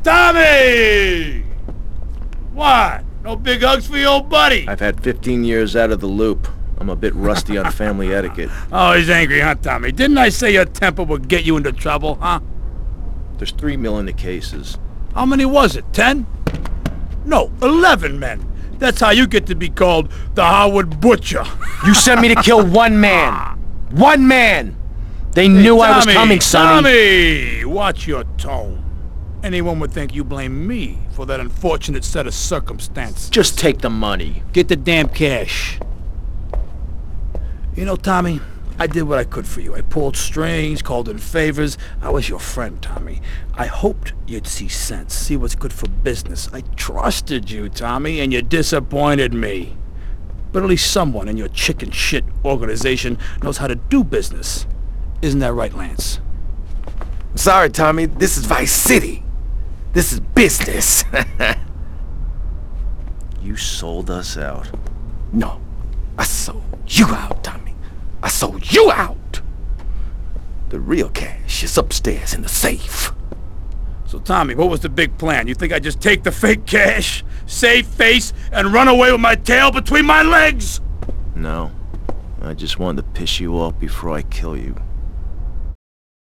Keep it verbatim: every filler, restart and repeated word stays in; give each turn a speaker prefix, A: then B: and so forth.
A: Tommy! What? No big hugs for your old buddy?
B: I've had fifteen years out of the loop. I'm a bit rusty on family etiquette.
A: Oh, he's angry, huh, Tommy? Didn't I say your temper would get you into trouble, huh?
B: There's three mil in the cases.
A: How many was it? Ten? No, eleven men. That's how you get to be called the Howard Butcher.
B: You sent me to kill one man. One man! They knew
A: Hey,
B: I was
A: Tommy,
B: coming, Sonny.
A: Tommy! Watch your tone. Anyone would think you blame me for that unfortunate set of circumstances.
B: Just take the money.
A: Get the damn cash. You know, Tommy, I did what I could for you. I pulled strings, called in favors. I was your friend, Tommy. I hoped you'd see sense, see what's good for business. I trusted you, Tommy, and you disappointed me. But at least someone in your chicken shit organization knows how to do business. Isn't that right, Lance?
C: Sorry, Tommy. This is Vice City. This is business.
B: You sold us out.
C: No, I sold you out, Tommy. I sold you out. The real cash is upstairs in the safe.
A: So, Tommy, what was the big plan? You think I'd just take the fake cash, save face, and run away with my tail between my legs?
B: No. I just wanted to piss you off before I kill you.